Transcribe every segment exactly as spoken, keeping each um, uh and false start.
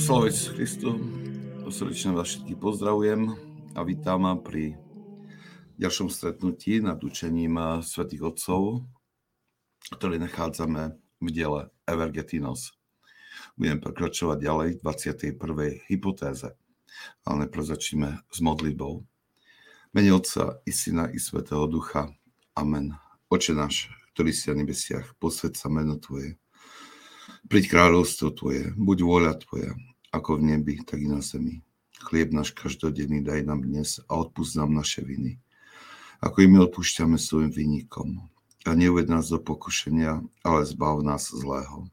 Sláva Ježišu Kristu, srdečne vás všetkých pozdravujem a vítam vás pri ďalšom stretnutí nad učením svätých otcov, ktoré nachádzame v diele Evergetinos. Budem pokračovať ďalej v dvadsiatej prvej hypotéze, ale najprv začneme s modlitbou. Mene Otca i Syna i Svätého Ducha. Amen. Oče náš, ktorý si na nebesiach, posväť sa meno Tvoje. Príď kráľovstvo Tvoje, buď vôľa Tvoja, ako v nebi, tak i na zemi. Chlieb náš každodenný daj nám dnes a odpusť nám naše viny, ako i my odpúšťame svojim vinníkom. A neuved nás do pokušenia, ale zbav nás zlého.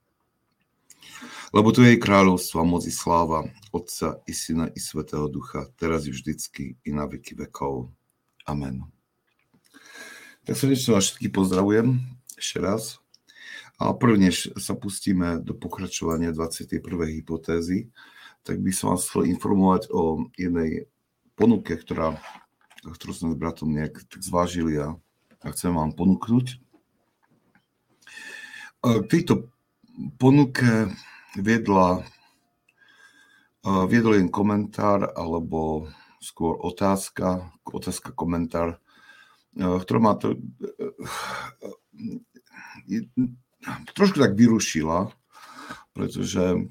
Lebo Tvoje je kráľovstvo a moc i sláva Otca i Syna i Svätého Ducha, teraz i vždycky i na veky vekov. Amen. Tak srdečne vás všetkých pozdravujem ešte raz. A prvne, než sa pustíme do pokračovania dvadsiatej prvej hypotézy, tak by som vás chcel informovať o jednej ponuke, ktorá, ktorú sme s bratom nejak tak zvážili a, a chcem vám ponúknuť. K tejto ponuke viedla, viedol jen komentár, alebo skôr otázka, otázka, komentár, ktorá ma to trošku tak vyrušila, pretože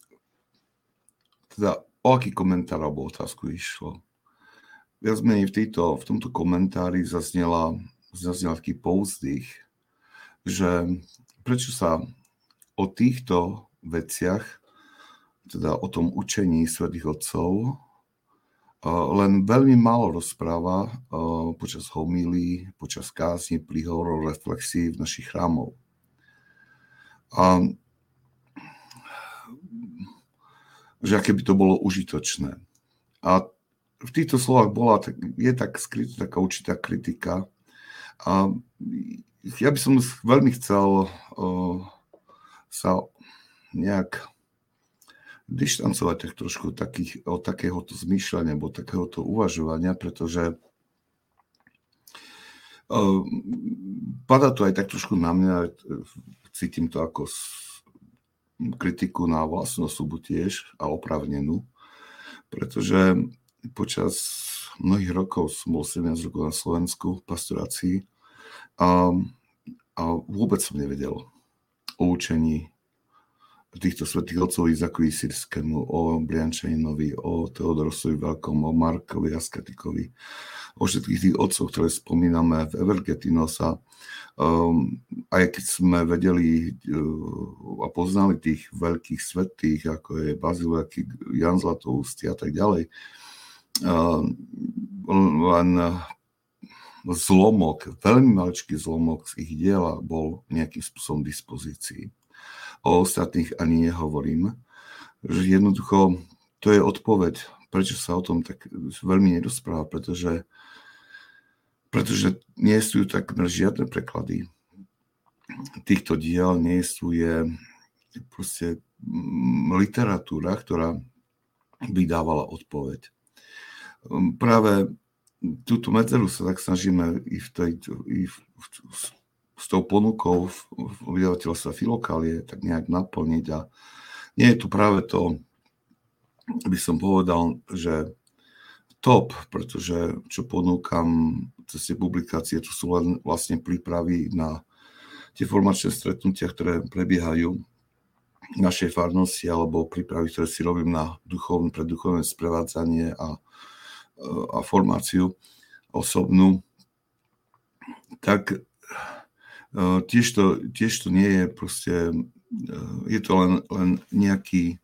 teda o aký komentár alebo otázku išlo. Viac menej v, tejto, v tomto komentári zaznela, zaznela taký povzdych, že prečo sa o týchto veciach, teda o tom učení svätých otcov, len veľmi málo rozpráva počas homílií, počas kázni, príhovorov, reflexí v našich chrámov. A že aké by to bolo užitočné. A v týchto slovách bola, je tak skrytá taká určitá kritika. A ja by som veľmi chcel uh, sa nejak dištancovať tak trošku takých, od takéhoto zmýšľania alebo takéhoto uvažovania, pretože uh, padá to aj tak trošku na mňa, cítim to ako kritiku na vlastnú osobu tiež a oprávnenú, pretože počas mnohých rokov som bol sedemnásť rokov na Slovensku v pastorácii a, a vôbec som nevedel o učení týchto svätých otcov Izakovi Syrskému, o Briančaninovi, o Teodorosovi Veľkom, o Markovi Asketikovi, o všetkých tých otcov, ktoré spomíname v Evergetinos. A um, aj keď sme vedeli uh, a poznali tých veľkých svätých, ako je Baziliaký, Jan Zlatoústy a tak ďalej, uh, len zlomok, veľmi maličký zlomok z ich diela bol nejakým spôsobom v dispozícii. O ostatných ani nehovorím, že jednoducho to je odpoveď, prečo sa o tom tak veľmi nerozpráva, pretože, pretože nie sú takmer žiadne preklady týchto diel, nie sú je proste literatúra, ktorá by dávala odpoveď. Práve túto medzeru sa tak snažíme i v tej, i v, v, s tou ponukou vydavateľstva Filokalie tak nejak naplniť. A nie je tu práve to, by som povedal, že top, pretože čo ponúkam cez tie publikácie, to sú len vlastne prípravy na tie formačné stretnutia, ktoré prebiehajú v našej farnosti, alebo prípravy, ktoré si robím na duchovné, predduchovné sprevádzanie a, a formáciu osobnú. Tak Tiež to, tiež to nie je proste, je to len, len nejaký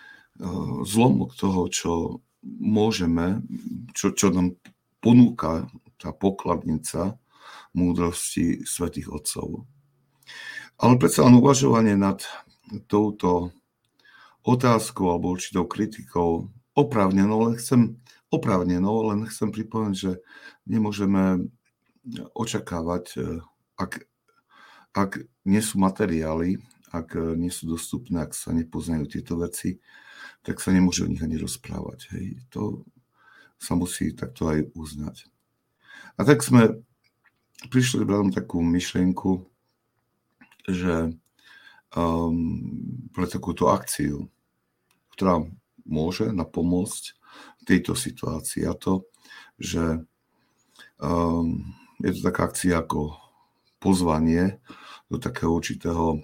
zlomok toho, čo môžeme, čo, čo nám ponúka tá pokladnica múdrosti svätých otcov. Ale predsa len uvažovanie nad touto otázkou alebo určitou kritikou oprávnenou, len chcem, oprávnenou, len chcem pripomenúť, že nemôžeme očakávať, ak Ak nie sú materiály, ak nie sú dostupné, ak sa nepoznajú tieto veci, tak sa nemôže o nich ani rozprávať. Hej. To sa musí takto aj uznať. A tak sme prišli na takú myšlienku, že um, pre takúto akciu, ktorá môže napomôcť v tejto situácii. A to, že um, je to taká akcia ako pozvanie do takého určitého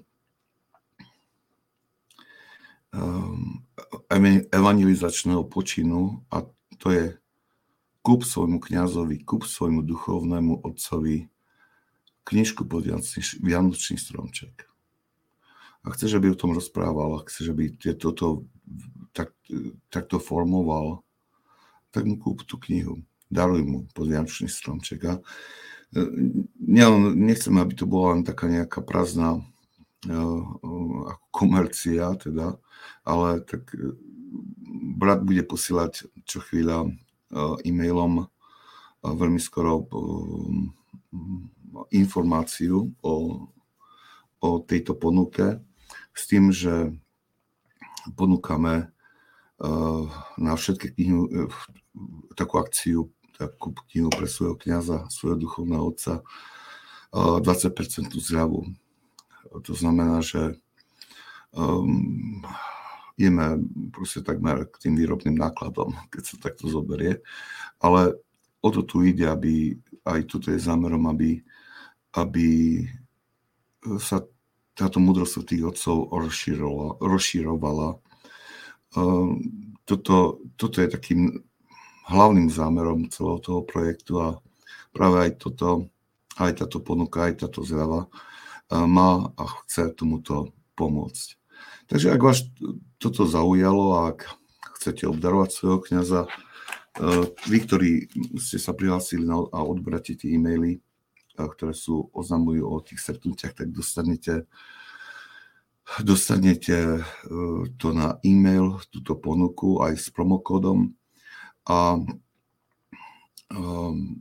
um, evangelizačného počinu, a to je kúp svojmu kňazovi, kúp svojmu duchovnému otcovi knižku pod Vianočný stromček. A chceš, aby o tom rozprával, a chceš, aby toto tak, takto formoval, tak mu kúp tú knihu. Daruj mu pod Vianočný stromček. A ja nechcem, aby to bola len taká nejaká prázdna ako komercia, teda, ale tak brat bude posielať čo chvíľa e-mailom veľmi skoro informáciu o, o tejto ponuke s tým, že ponúkame na všetky knihy takú akciu, takú knihu pre svojho kňaza, svojho duchovného otca, dvadsať percent zľavu. To znamená, že um, ideme proste takmer k tým výrobným nákladom, keď sa takto zoberie. Ale o to tu ide, aby aj toto je zámerom, aby, aby sa táto múdrosť tých otcov rozširovala. rozširovala. Um, toto, toto je takým hlavným zámerom celého toho projektu a práve aj toto, aj táto ponuka, aj táto zľava má a chce tomuto pomôcť. Takže ak vás toto zaujalo a ak chcete obdarovať svojho kňaza, vy, ktorí ste sa prihlásili a odberáte tie e-maily, ktoré sú oznamujú o tých stretnutiach, tak dostanete, dostanete to na e-mail, túto ponuku aj s promokódom. A um,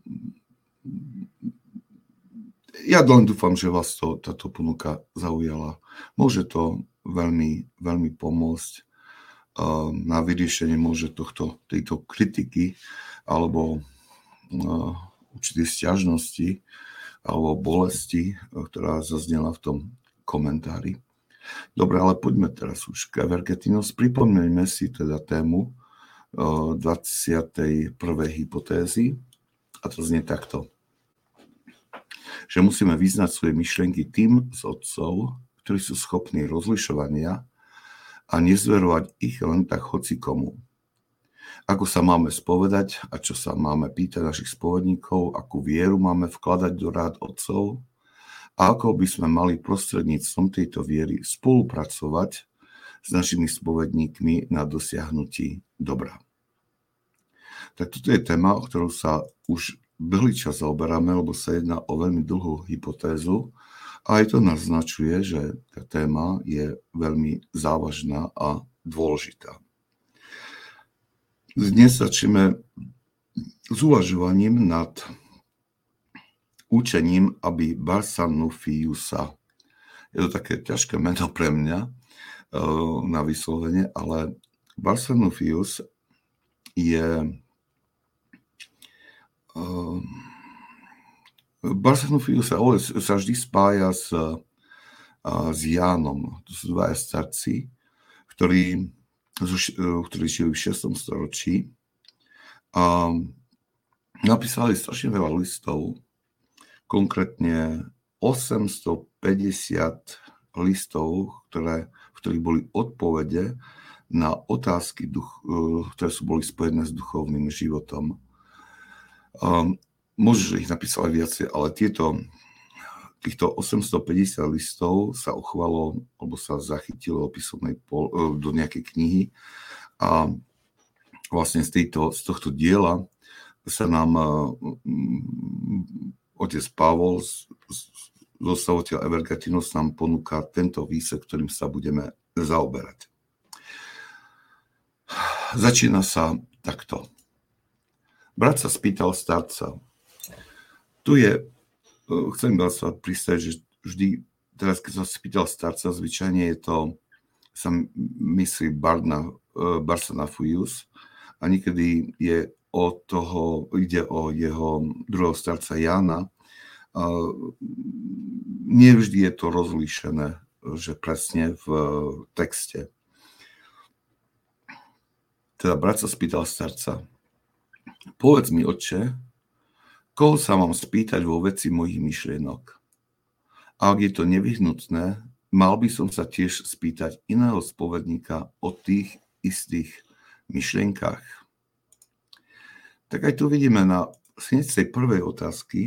ja len dúfam, že vás to, táto ponuka zaujala. Môže to veľmi, veľmi pomôcť uh, na vyriešenie môže tohto, tejto kritiky alebo uh, určitej sťažnosti alebo bolesti, uh, ktorá zaznela v tom komentári. Dobre, ale poďme teraz už k Evergetinos. Pripomeňme si teda tému uh, dvadsiatej prvej hypotézy a to znie takto. Že musíme vyznať svoje myšlienky tým z otcov, ktorí sú schopní rozlišovania a nezverovať ich len tak hocikomu. Ako sa máme spovedať a čo sa máme pýtať našich spovedníkov, akú vieru máme vkladať do rád otcov a ako by sme mali prostredníctvom tejto viery spolupracovať s našimi spovedníkmi na dosiahnutí dobra. Tak toto je téma, o ktorú sa už dlhý čas zaoberáme, lebo sa jedná o veľmi dlhú hypotézu a aj to naznačuje, že tá téma je veľmi závažná a dôležitá. Dnes začneme s uvažovaním nad učením Abba Barsanuphiusa. Je to také ťažké meno pre mňa na vyslovenie, ale Barsanuphius je Uh, Barsanuphius sa, sa vždy spája s, uh, s Jánom. To sú dvaja starci, ktorí, uh, ktorí žili v šiestom storočí a napísali strašne veľa listov, konkrétne osemstopäťdesiat listov, ktoré, v ktorých boli odpovede na otázky, duch, uh, ktoré sú boli spojené s duchovným životom. Um, možno, že ich napísali viacej, ale tieto, týchto osemstopäťdesiat listov sa uchvalo, alebo sa zachytilo písomnej pol, do nejakej knihy a vlastne z, tejto, z tohto diela sa nám um, otec Pavol, zostavovateľ Evergetinos, nám ponúka tento výsek, ktorým sa budeme zaoberať. Začína sa takto. Brat sa spýtal starca. Tu je, chcem vás sa pristať, že vždy, teraz keď sa spýtal starca, zvyčajne je to, sa myslí Barna, Barsanuphius a niekedy je o toho, ide o jeho druhého starca Jána. Nie vždy je to rozlíšené, že presne v texte. teda brat sa spýtal starca, povedz mi, otče, koho sa mám spýtať vo veci mojich myšlienok? A ak je to nevyhnutné, mal by som sa tiež spýtať iného spovedníka o tých istých myšlienkách. Tak aj tu vidíme na hneď z tej prvej otázky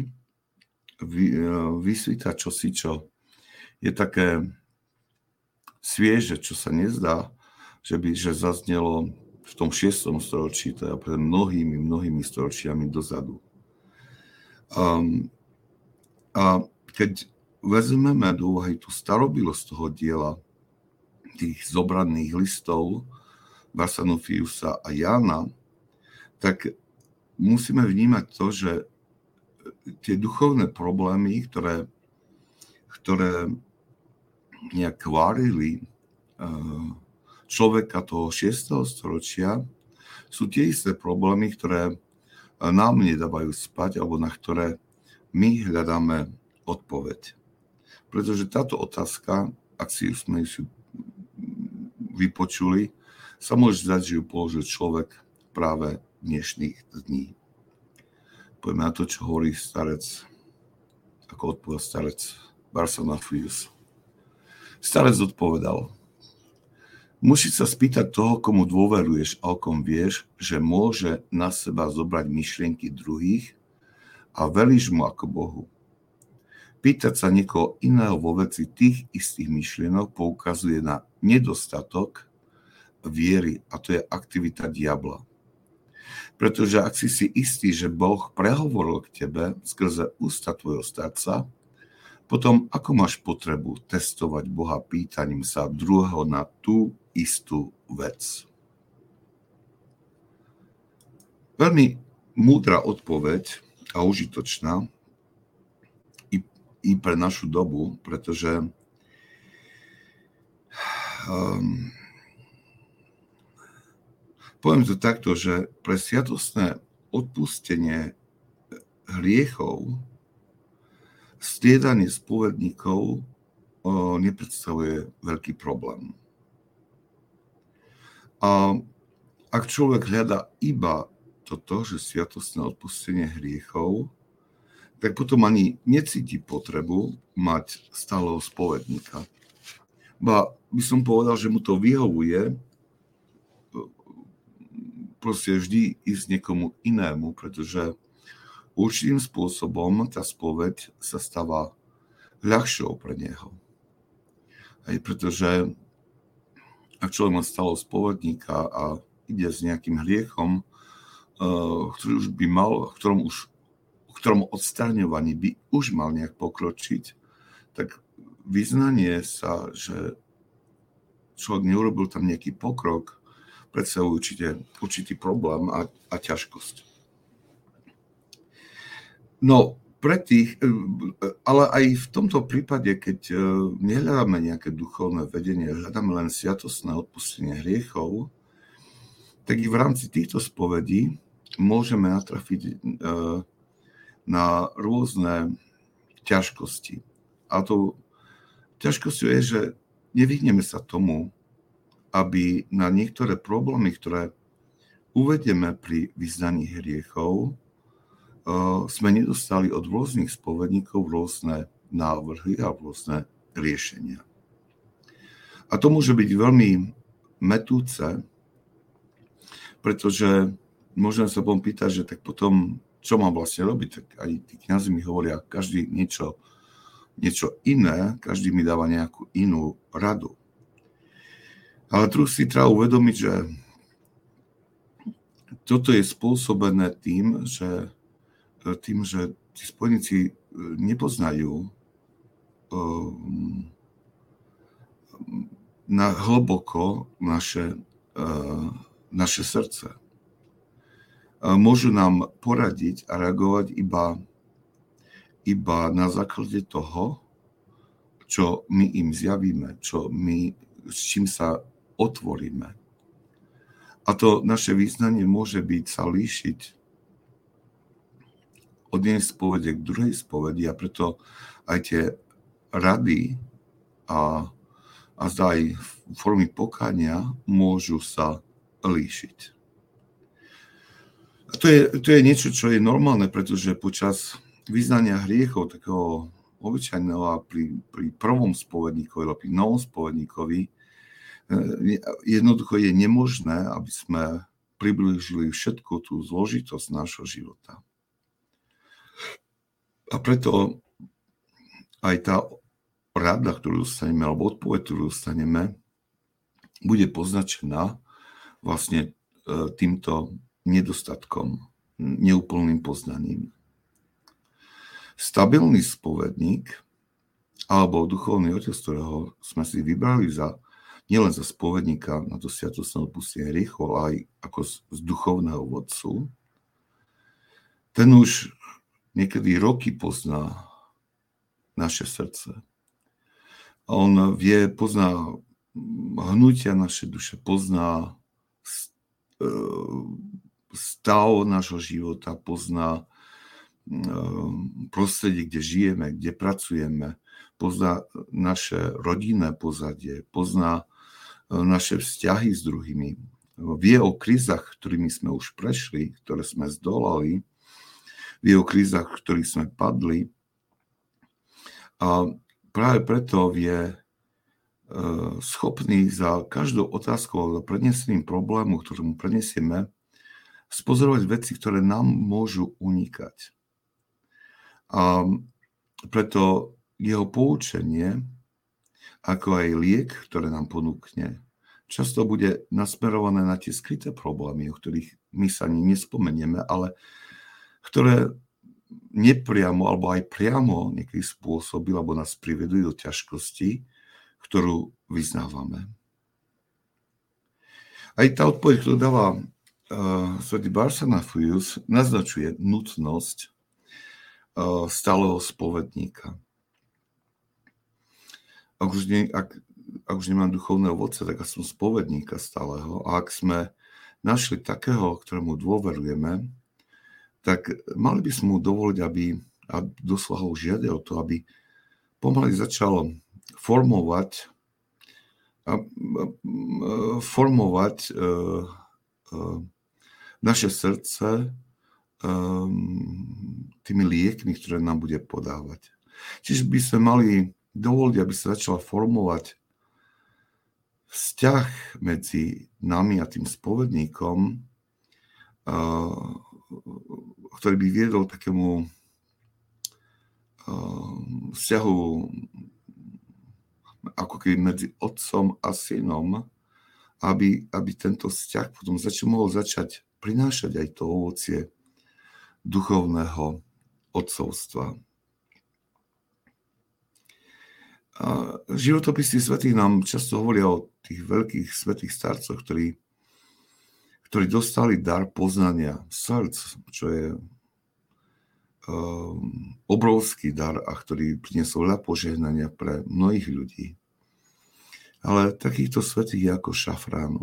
vysvíta čosi, čo je také svieže, čo sa nezdá, že by že zaznelo v tom šiestom storočí, teda pred mnohými, mnohými storočiami dozadu. Um, a keď vezmeme do úvahy tú starobilosť toho diela, tých zobraných listov Barsanufiusa a Jána, tak musíme vnímať to, že tie duchovné problémy, ktoré, ktoré nejak kvárili človeka toho šiesteho storočia, sú tie isté problémy, ktoré nám nedávajú spať, alebo na ktoré my hľadáme odpoveď. Pretože táto otázka, ak si sme ju vypočuli, sa môže zdať, že ju položil človek práve dnešných dní. Poďme na to, čo hovorí starec, ako odpovedal starec Barsanufius. Starec odpovedal, musíš sa spýtať toho, komu dôveruješ a o kom vieš, že môže na seba zobrať myšlienky druhých a velíš mu ako Bohu. Pýtať sa niekoho iného vo veci tých istých myšlienok poukazuje na nedostatok viery, a to je aktivita diabla. Pretože ak si si istý, že Boh prehovoril k tebe skrze ústa tvojho starca, potom ako máš potrebu testovať Boha pýtaním sa druhého na tú istú vec? Veľmi múdra odpoveď a užitočná i, i pre našu dobu, pretože um, poviem to takto, že pre sviatostné odpustenie hriechov striedanie spovedníkov o, nepredstavuje veľký problém. A ak človek hľadá iba toto, že sviatostné odpustenie hriechov, tak potom ani necíti potrebu mať stáleho spovedníka. Ba by som povedal, že mu to vyhovuje proste vždy ísť niekomu inému, pretože určitým spôsobom tá spoveď sa stáva ľahšou pre neho. Aj pretože ak človek má stáleho spovedníka a ide s nejakým hriechom, ktorý už by mal, v ktorom, už, v ktorom odstraňovaní by už mal nejak pokročiť, tak vyznanie sa, že človek neurobil tam nejaký pokrok, predstavuje určite, určitý problém a, a ťažkosť. No, pre tých, ale aj v tomto prípade, keď nehľadáme nejaké duchovné vedenie, hľadáme len sviatostné odpustenie hriechov, tak i v rámci týchto spovedí môžeme natrafiť na rôzne ťažkosti. A to ťažkosťou je, že nevyhneme sa tomu, aby na niektoré problémy, ktoré uvedieme pri vyznaní hriechov, sme nedostali od rôznych spovedníkov rôzne návrhy a rôzne riešenia. A to môže byť veľmi metúce, pretože môžeme sa potom pýtať, že tak potom, čo mám vlastne robiť? Tak aj tí kňazi mi hovoria, každý niečo, niečo iné, každý mi dáva nejakú inú radu. Ale tu si treba uvedomiť, že toto je spôsobené tým, že tým, že tí spojeníci nepoznajú um, na hlboko naše, uh, naše srdce. Uh, môžu nám poradiť a reagovať iba, iba na základe toho, čo my im zjavíme, čo my, s čím sa otvoríme. A to naše význanie môže byť sa líšiť od jednej spovede k druhej spovedi a preto aj tie rady a, a zdá aj formy pokánia môžu sa líšiť. A to je, to je niečo, čo je normálne, pretože počas vyznania hriechov takého obyčajného a pri, pri prvom spovedníkovi, alebo pri novom spovedníkovi, jednoducho je nemožné, aby sme priblížili všetku tú zložitosť nášho života. A preto aj tá rada, ktorú dostaneme, alebo odpoveď, ktorú dostaneme, bude poznačená vlastne týmto nedostatkom, neúplným poznaním. Stabilný spovedník alebo duchovný otec, ktorého sme si vybrali za nielen za spovedníka na to sviatostné odpustenie hriechov, ale aj ako z, z duchovného vodcu, ten už niekedy roky pozná naše srdce. On vie, pozná hnutia naše duše, pozná stav nášho života, pozná prostredie, kde žijeme, kde pracujeme, pozná naše rodinné pozadie, pozná naše vzťahy s druhými. Vie o krízach, ktorými sme už prešli, ktoré sme zdolali, vie o krízach, v ktorých sme padli. A práve preto je schopný za každou otázkou alebo predneseným problémom, ktorému prednesieme, spozorovať veci, ktoré nám môžu unikať. A preto jeho poučenie, ako aj liek, ktoré nám ponúkne, často bude nasmerované na tie skryté problémy, o ktorých my sa ani nespomenieme, ale ktoré nepriamo alebo aj priamo niekedy spôsobí, alebo nás privedú do ťažkosti, ktorú vyznávame. Aj tá odpoveď, ktorú dáva uh, svätý Barsanaphius, naznačuje nutnosť uh, stáleho spovedníka. Ak už, ne, ak, ak už nemám duchovného vodca, tak ja som spovedníka stáleho. A ak sme našli takého, ktorému dôverujeme, tak mali by sme mu dovoliť, aby, a doslova ho žiadať o to, aby pomaly začal formovať, a, a, formovať a, a, naše srdce a, tými liekmi, ktoré nám bude podávať. Čiže by sme mali dovoliť, aby sa začala formovať vzťah medzi nami a tým spovedníkom, ktorý by viedol takému vzťahu ako keby medzi otcom a synom, aby, aby tento vzťah potom začal, mohol začať prinášať aj to ovocie duchovného otcovstva. A životopisy svätých nám často hovoria o tých veľkých svätých starcoch, ktorí, ktorí dostali dar poznania srdc, čo je um, obrovský dar a ktorý priniesol veľa požehnania pre mnohých ľudí. Ale takýchto svätých je ako šafránu.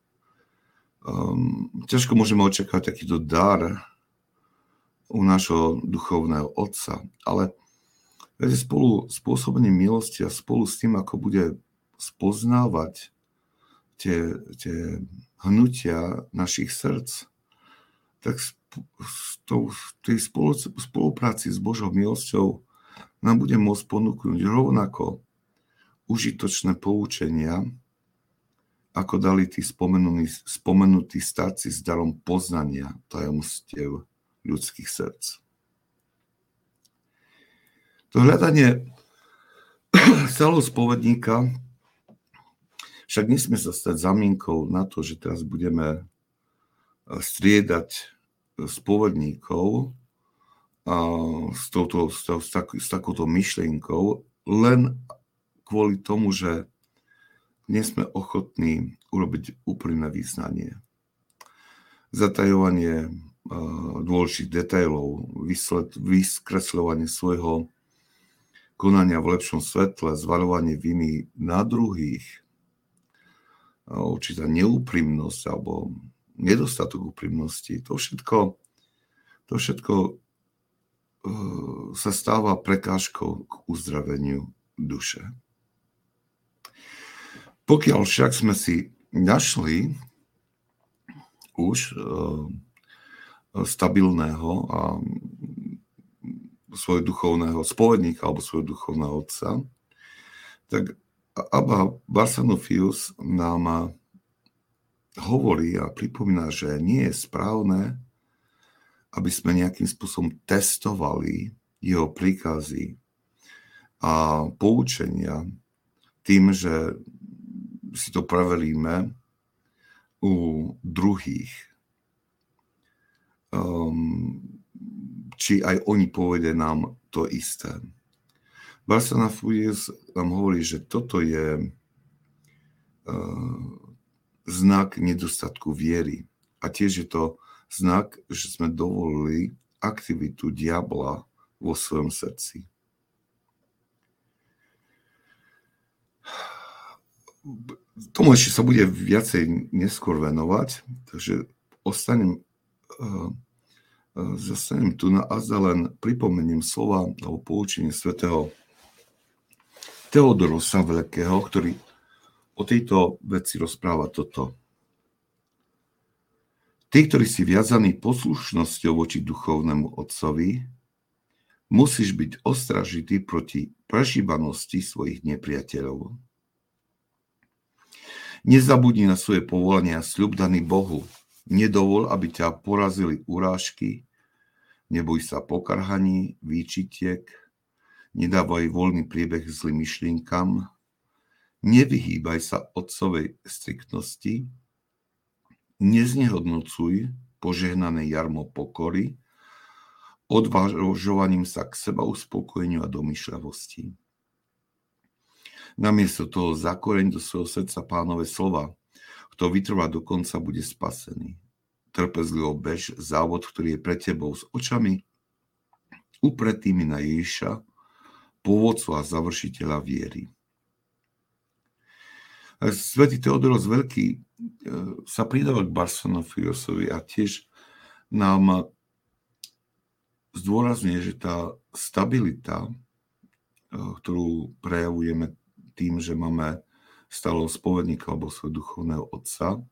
Um, ťažko môžeme očakávať takýto dar u nášho duchovného otca, ale spolu s pôsobením milosti a spolu s tým, ako bude spoznávať tie, tie hnutia našich srdc, tak v tej spolupráci s Božou milosťou nám bude môcť ponúknuť rovnako užitočné poučenia, ako dali tí spomenutí, spomenutí starci s darom poznania tajomstiev ľudských srdc. To hľadanie stáleho spovedníka však nesmie sa stať zamínkou na to, že teraz budeme striedať spovedníkov a s, touto, s, s, tak, s takouto myšlienkou len kvôli tomu, že nie sme ochotní urobiť úprimné vyznanie. Zatajovanie uh, dôležitých detailov, vyskresľovanie svojho konania v lepšom svetle, zvaľovanie viny na druhých, určitá neúprimnosť alebo nedostatok úprimnosti, to všetko, to všetko uh, sa stáva prekážkou k uzdraveniu duše. Pokiaľ však sme si našli už uh, stabilného a svojho duchovného spovedníka alebo svojho duchovného otca, tak Abba Barsanuphius nám hovorí a pripomína, že nie je správne, aby sme nejakým spôsobom testovali jeho príkazy a poučenia tým, že si to preveríme u druhých. Um, či aj oni povedia nám to isté. Barsanuphius nám hovorí, že toto je uh, znak nedostatku viery. A tiež je to znak, že sme dovolili aktivitu diabla vo svojom srdci. Tomu ešte sa bude viacej neskôr venovať, takže ostanem, uh, uh, zastanem tu na azda len pripomeniem slova alebo poučenie svätého Teodorosa Veľkého, ktorý o tejto veci rozpráva toto. Tí, ktorí si viazaní poslušnosťou voči duchovnému otcovi, musíš byť ostražitý proti prežívanosti svojich nepriateľov. Nezabudni na svoje povolanie a sľub daný Bohu. Nedovol, aby ťa porazili urážky, neboj sa pokarhaní, výčitiek, nedávaj voľný priebeh zlým myšlienkam, nevyhýbaj sa otcovej striktnosti, neznehodnocuj požehnané jarmo pokory, odvážovaním sa k seba uspokojeniu a domýšľavosti. Namiesto toho zakoreň do svojho srdca Pánove slova. Kto vytrvá do konca, bude spasený. Trpezlivo bež závod, ktorý je pre tebou s očami upretými na Ježiša, pôvodcu a završiteľa viery. Svätý Teodoros Veľký sa pridáva k Barsanuphiusovi a tiež nám zdôrazňuje, že tá stabilita, ktorú prejavujeme tým, že máme stáleho spovedníka alebo svojho duchovného otca,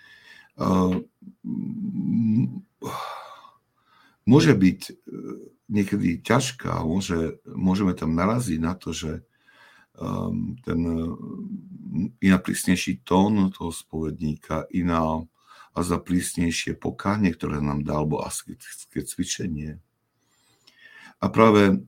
môže byť niekedy ťažká, môže, môžeme tam naraziť na to, že ten iná prísnejší tón toho spovedníka, iná a za prísnejšie pokánie, ktoré nám dá, alebo asketické cvičenie. A práve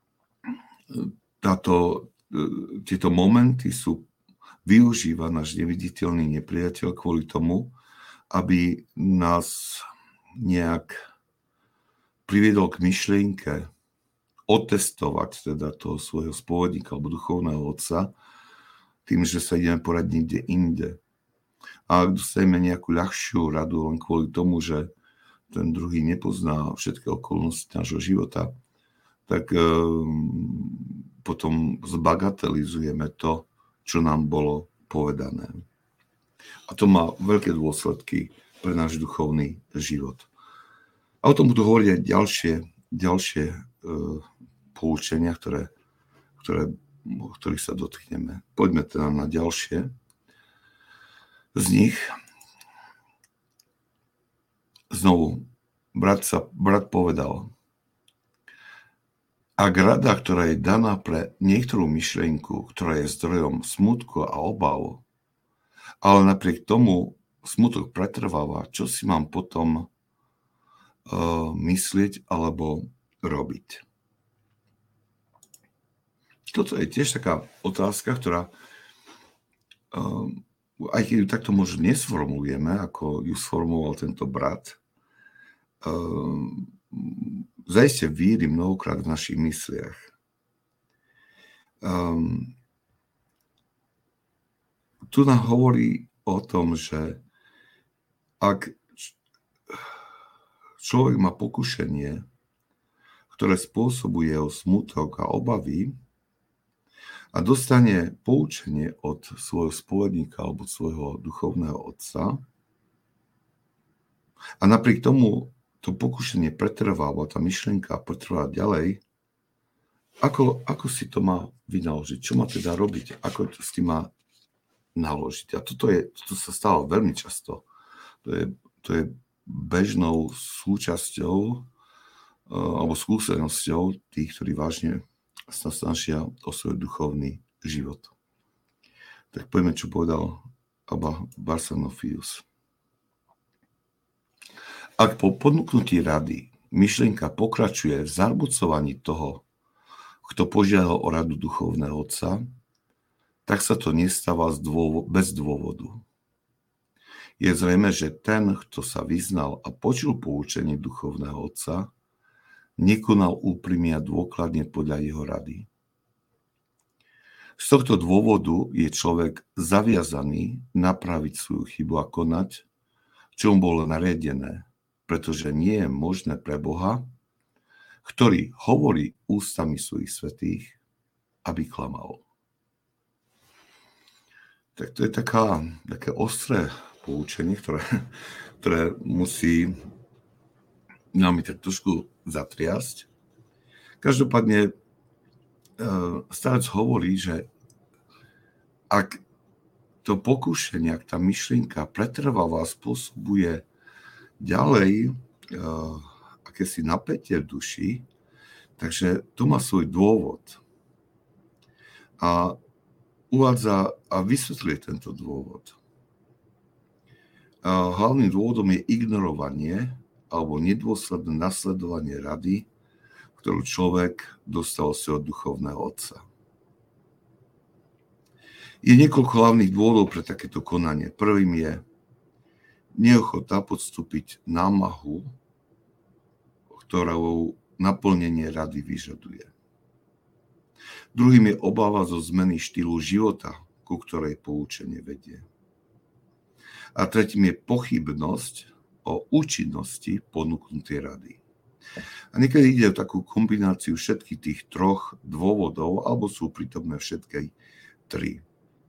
táto, tieto momenty sú využíva náš neviditeľný nepriateľ kvôli tomu, aby nás nejak priviedol k myšlienke otestovať teda toho svojho spovedníka alebo duchovného otca tým, že sa ideme poradiť niekde inde. A ak dostaneme nejakú ľahšiu radu len kvôli tomu, že ten druhý nepozná všetky okolnosti nášho života, tak um, potom zbagatelizujeme to, čo nám bolo povedané. A to má veľké dôsledky pre náš duchovný život. A o tom budú hovoriť aj ďalšie, ďalšie uh, poučenia, ktoré, ktoré, ktorých sa dotkneme. Poďme teda na ďalšie z nich. Znovu, brat, sa, brat povedal, ak rada, ktorá je daná pre niektorú myšlienku, ktorá je zdrojom smutku a obav, ale napriek tomu smutok pretrváva, čo si mám potom uh, myslieť alebo robiť? Toto je tiež taká otázka, ktorá, uh, aj keď ju takto možno nesformulujeme, ako ju sformuloval tento brat, uh, zaiste víry mnohokrát v našich mysliach. Um, tu nám hovorí o tom, že ak človek má pokušenie, ktoré spôsobuje jeho smutok a obavy a dostane poučenie od svojho spovedníka alebo svojho duchovného otca a napriek tomu to pokušenie pretrváva, tá myšlienka pretrvá ďalej, ako, ako si to má vynaložiť? Čo má teda robiť? Ako to s tým má naložiť? A toto, je, toto sa stáva veľmi často. To je, to je bežnou súčasťou alebo skúsenosťou tých, ktorí vážne sa snažia o svoj duchovný život. Tak poďme, čo povedal Abba Barsanofius. Ak po ponúknutí rady myšlienka pokračuje v zarmucovaní toho, kto požiadal o radu duchovného otca, tak sa to nestáva bez dôvodu. Je zrejme, že ten, kto sa vyznal a počul poučenie duchovného otca, nekonal úprimne a dôkladne podľa jeho rady. Z tohto dôvodu je človek zaviazaný napraviť svoju chybu a konať, čo mu bolo nariadené, pretože nie je možné pre Boha, ktorý hovorí ústami svojich svätých, aby klamal. Tak to je taká, také ostré poučenie, ktoré, ktoré musí nám tak trošku zatriasť. Každopádne starec hovorí, že ak to pokušenie, ak tá myšlienka pretrváva a spôsobuje ďalej akési napätie v duši, takže to má svoj dôvod. A uvádza a vysvetľuje tento dôvod. A hlavným dôvodom je ignorovanie alebo nedôsledné nasledovanie rady, ktorú človek dostal od svojho duchovného otca. Je niekoľko hlavných dôvodov pre takéto konanie. Prvým je neochota podstúpiť námahu, ktorou naplnenie rady vyžaduje. Druhým je obava zo zmeny štýlu života, ku ktorej poučenie vedie. A tretím je pochybnosť o účinnosti ponúknutej rady. A niekedy ide o takú kombináciu všetkých tých troch dôvodov, alebo sú prítomné všetky tri.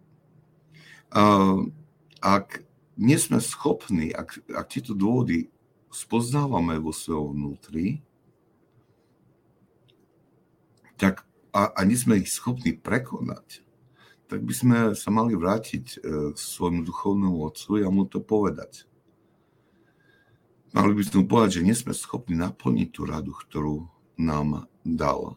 Ak nie sme schopní, ak, ak tieto dôvody spoznávame vo svojom vnútri, tak a, a nie sme ich schopní prekonať, tak by sme sa mali vrátiť k svojmu duchovnému otcu a mu to povedať. Mali by sme mu povedať, že nie sme schopní naplniť tú radu, ktorú nám dal.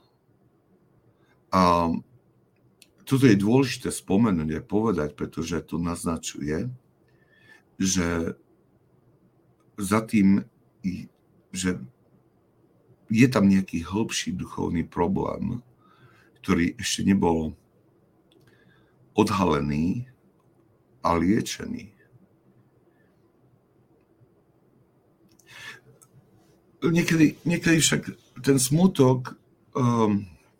A toto je dôležité spomenúť a povedať, pretože to naznačuje, že za tým, že je tam nejaký hĺbší duchovný problém, ktorý ešte nebol odhalený a liečený. Niekedy, niekedy však ten smutok um,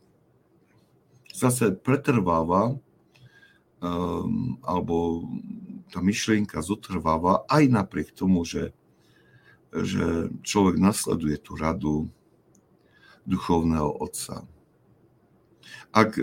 zase pretrváva um, alebo tá myšlienka zotrváva aj napriek tomu, že, že človek nasleduje tú radu duchovného otca. Ak,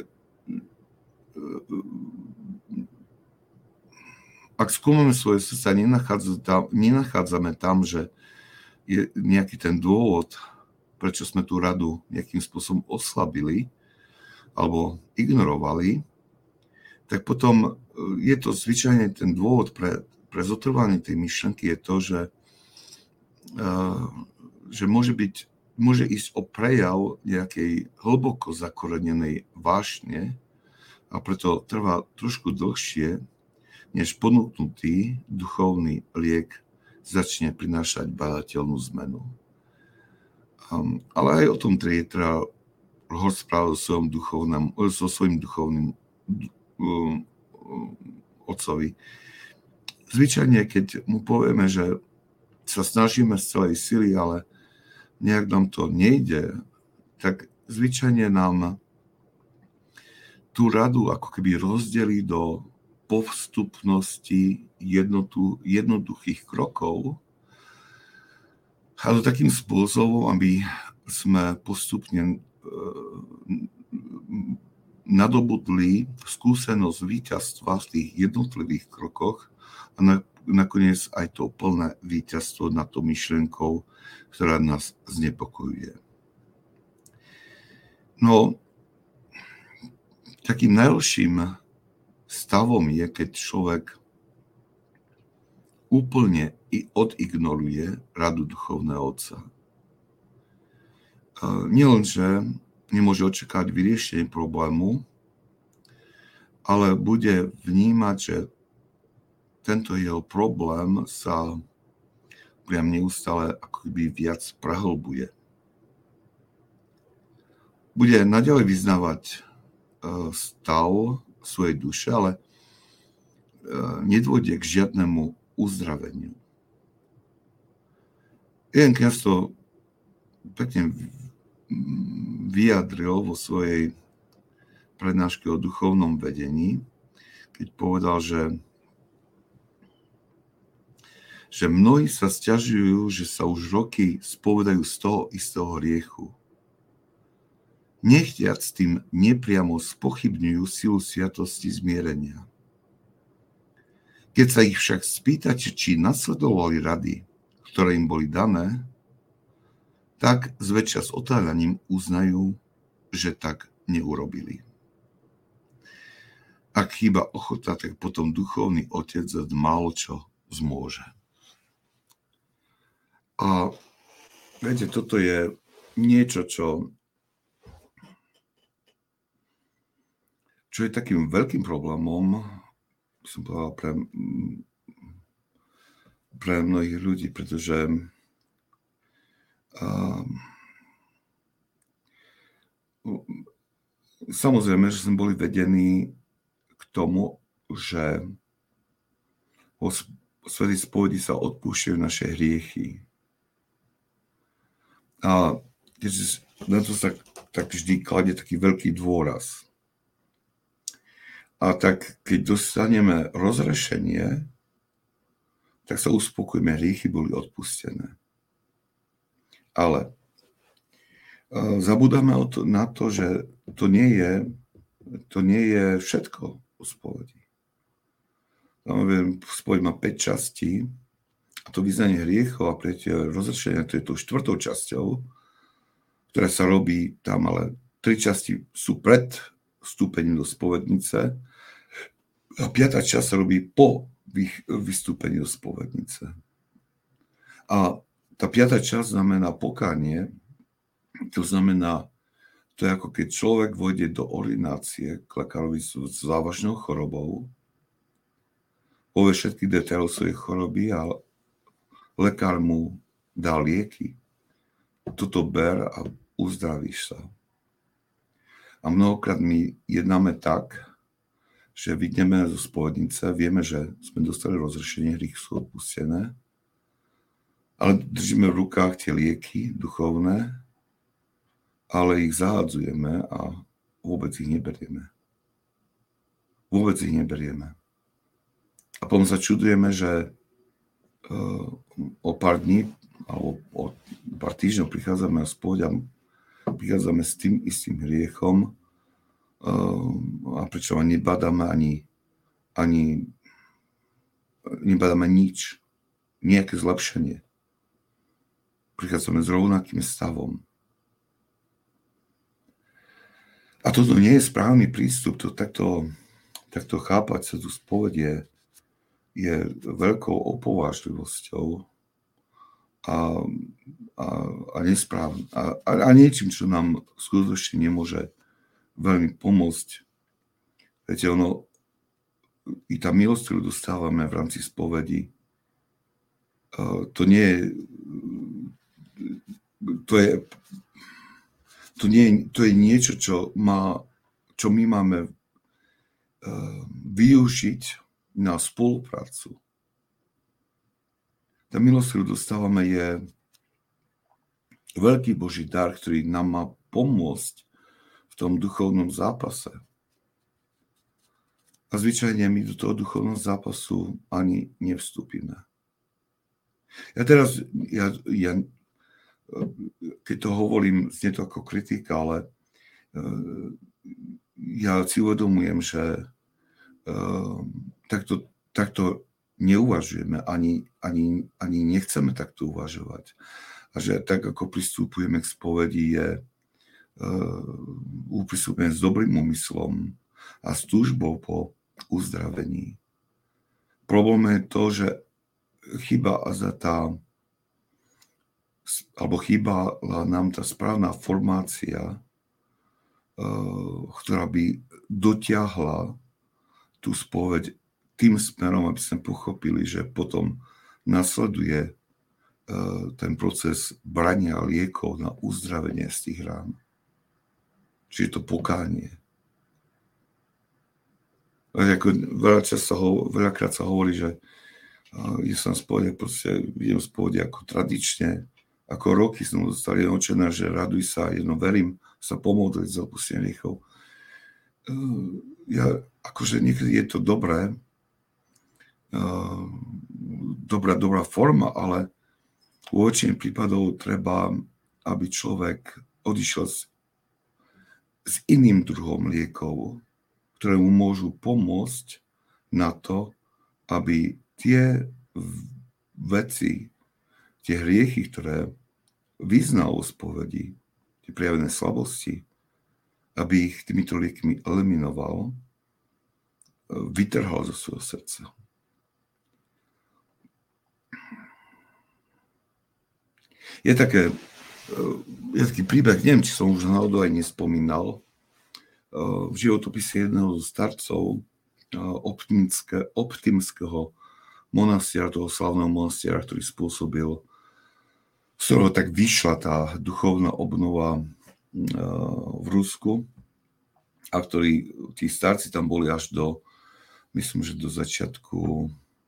ak skúmame svoje srdce, nenachádzame tam, nenachádzame tam, že je nejaký ten dôvod, prečo sme tú radu nejakým spôsobom oslabili alebo ignorovali, tak potom je to zvyčajne ten dôvod pre, pre zotrvanie tej myšlenky je to, že, uh, že môže byť, môže ísť o prejav nejakej hlboko zakorenenej vášne a preto trvá trošku dlhšie, než ponúknutý duchovný liek začne prinášať badateľnú zmenu. Um, ale aj o tom treba rozprávať so svojím duchovným, so svojím duchovným um, otcovi. Zvyčajne, keď mu povieme, že sa snažíme z celej sily, ale nejak nám to nejde, tak zvyčajne nám tú radu ako keby rozdelí do postupnosti jednotu, jednoduchých krokov a to takým spôsobom, aby sme postupne nadobudli skúsenosť víťazstva v tých jednotlivých krokoch a na, nakoniec aj to plné víťazstvo nad tou myšlienkou, ktorá nás znepokojuje. No, takým najlepším stavom je, keď človek úplne i odignoruje radu duchovného otca. Nielenže nemôže očakávať vyriešenie problému, ale bude vnímať, že tento jeho problém sa priam neustále ako keby viac prehlbuje. Bude naďalej vyznávať stav svojej duše, ale nedôjde k žiadnemu uzdraveniu. Jeden kňaz to pekne vyjadril vo svojej prednáške o duchovnom vedení, keď povedal, že, že mnohí sa sťažujú, že sa už roky spovedajú z toho istého hriechu. Nechtiac tým nepriamo spochybňujú silu sviatosti zmierenia. Keď sa ich však spýtate, či nasledovali rady, ktoré im boli dané, tak zväčša s otáľaním uznajú, že tak neurobili. Ak chýba ochota, tak potom duchovný otec málo čo zmôže. A viete, toto je niečo, čo čo je takým veľkým problémom, som povedal, pre, pre mnohých ľudí, pretože uh, samozrejme, že sme boli vedení k tomu, že vo svätej spovedi sa odpúšťajú naše hriechy. A keďže na to sa tak vždy kladie taký veľký dôraz. A tak, keď dostaneme rozrešenie, tak sa uspokojíme, hriechy boli odpustené. Ale uh, zabudáme na to, že to nie je, to nie je všetko o spovedi. Spoveď má päť častí a to vyznanie hriechov a prijatie rozrešenia, to je tou štvrtou časťou, ktorá sa robí tam, ale tri časti sú pred vstúpením do spovednice a piata časť sa robí po vystúpení do spovednice. A tá piata časť znamená pokánie, to znamená, to je ako keď človek vojde do ordinácie k lekárovi s závažnou chorobou, povie všetky detaily svojej choroby a lekár mu dá lieky. Toto ber a uzdravíš sa. A mnohokrát my jednáme tak, že vyjdeme zo spovednice, vieme, že sme dostali rozrešenie, hriechy sú odpustené, ale držíme v rukách tie lieky duchovné, ale ich zahádzujeme a vôbec ich neberieme. Vôbec ich neberieme. A potom sa čudujeme, že uh, o pár dní alebo o pár týždňov prichádzame a spovedám, prichádzame s tým istým hriechom, a prečo ani nebadáme ani, ani nebadáme nič, nejaké zlepšenie. Prichádzame s rovnakým stavom. A toto nie je správny prístup, to takto, takto chápať sa tu spovedie je veľkou opovážlivosťou a, a, a nesprávnym a, a, a niečím, čo nám skutočne nemôže veľmi pomôcť. Viete, ono, i tá milosť, ktorú dostávame v rámci spovedi, to nie je, to je, to nie je, to je niečo, čo, má, čo my máme využiť na spoluprácu. Tá milosť, ktorú dostávame, je veľký Boží dar, ktorý nám má pomôcť v tom duchovnom zápase. A zvyčajne my do toho duchovného zápasu ani nevstúpime. Ja teraz, ja, ja, keď to hovorím, znie to ako kritika, ale ja si uvedomujem, že takto, takto neuvažujeme, ani, ani, ani nechceme takto uvažovať. A že tak, ako pristupujeme k spovedi, je uh, pristupujeme s dobrým úmyslom a s túžbou po uzdravení. Problém je to, že chýba a za tá, alebo chýbala nám tá správna formácia, ktorá by dotiahla tú spoveď tým smerom, aby sme pochopili, že potom nasleduje ten proces brania liekov na uzdravenie z tých rán. Čiže to pokánie. Ako veľa čas sa ho, veľakrát sa hovorí, že ja som spovede, proste idem spovede ako tradične, ako roky som dostal jedno očená, že raduj sa, jedno verím, sa pomodliť za odpustenie hriechov. Ja, akože niekedy je to dobré, dobrá, dobrá forma, ale u väčšine prípadov treba, aby človek odišiel s, s iným druhom liekov, ktoré mu môžu pomôcť na to, aby tie veci, tie hriechy, ktoré vyznal o spovedi, tie prejavené slabosti, aby ich týmito liekmi eliminoval, vytrhal zo svojho srdca. Je, také, je taký príbeh, neviem, či som už náhodou aj nespomínal, v životopise jedného zo starcov optimské, optimského monastiera, toho slavného monastiera, ktorý spôsobil, z ktorého tak vyšla tá duchovná obnova v Rusku, a ktorí, tí starci tam boli až do, myslím, že do začiatku,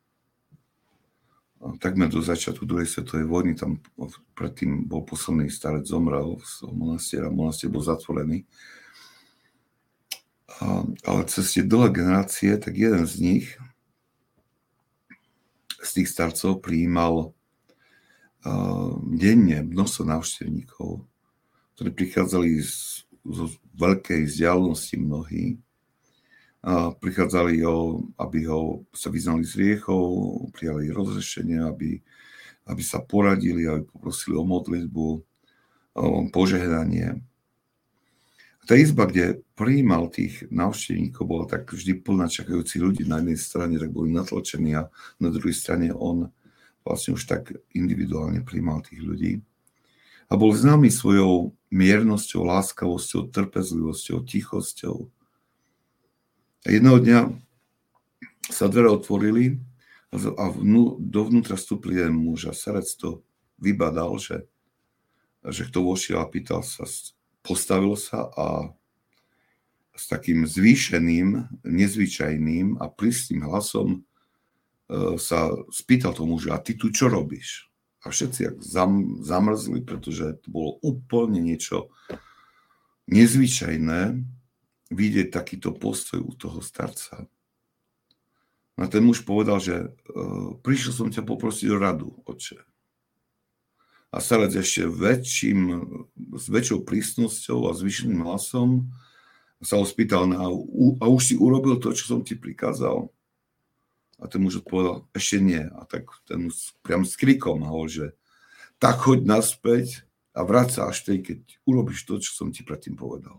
takmer do začiatku druhej svetovej vojny, tam predtým bol posledný starec, zomrel z monastiera, monastier bol zatvorený. A, ale cez tie dlhé generácie, tak jeden z nich, z tých starcov, prijímal uh, denne množstvo návštevníkov, ktorí prichádzali z, z veľkej vzdialenosti mnohí. A prichádzali ho, aby ho sa vyznali z hriechov, prijali rozrešenie, aby, aby sa poradili, aby poprosili o modlitbu, o požehnanie. Tá izba, kde prijímal tých návštevníkov, bola tak vždy plná čakajúcich ľudí. Na jednej strane tak boli natlačení a na druhej strane on vlastne už tak individuálne prijímal tých ľudí. A bol známy svojou miernosťou, láskavosťou, trpezlivosťou, tichosťou. A jedného dňa sa dvere otvorili a vnú, dovnútra vstúpil jeden muž a starec to vybadal, že, že kto vošiel a pýtal sa, postavil sa a s takým zvýšeným, nezvyčajným a prísnym hlasom sa spýtal tomu, že a ty tu čo robíš? A všetci zam, zamrzli, pretože to bolo úplne niečo nezvyčajné vidieť takýto postoj u toho starca. A ten muž povedal, že prišiel som ťa poprosiť o radu, otče. A starec ešte väčším, s väčšou prísnosťou a zvýšeným hlasom sa ho spýtal, a už si urobil to, čo som ti prikázal? A ten muž odpovedal, ešte nie. A tak ten muž priam s krikom hovoril, že tak choď naspäť a vráť sa až tej, keď urobíš to, čo som ti predtým povedal.